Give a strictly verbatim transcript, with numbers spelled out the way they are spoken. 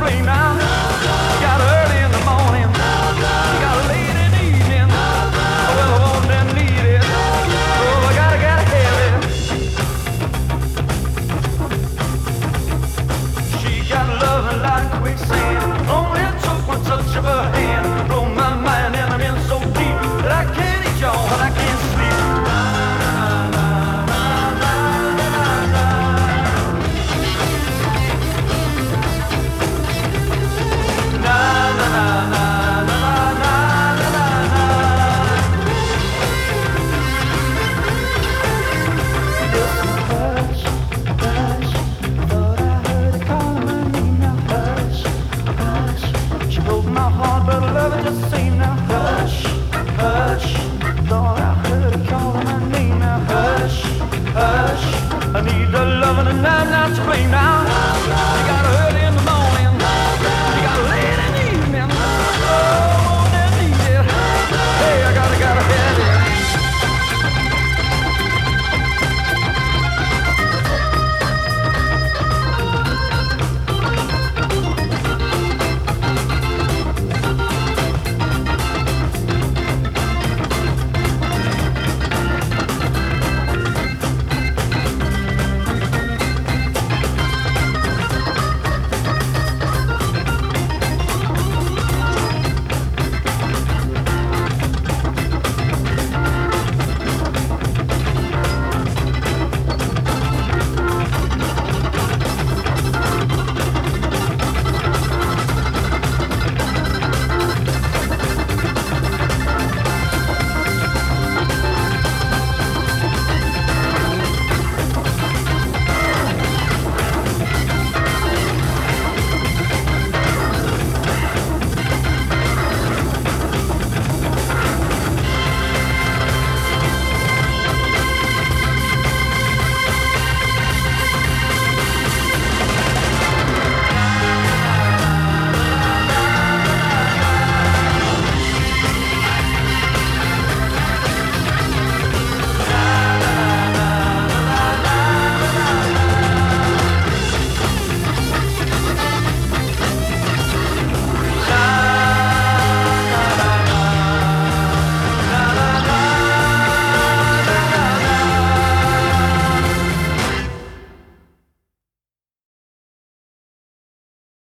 flame now. She got early in the morning, she got late in the evening. Oh, well, I want and need it. Oh, I gotta, gotta have it. She got loving like quicksand. Only it took one touch of her hand. Blow my mind and I'm in so deep that I can't eat y'all, but I can't sleep. Just say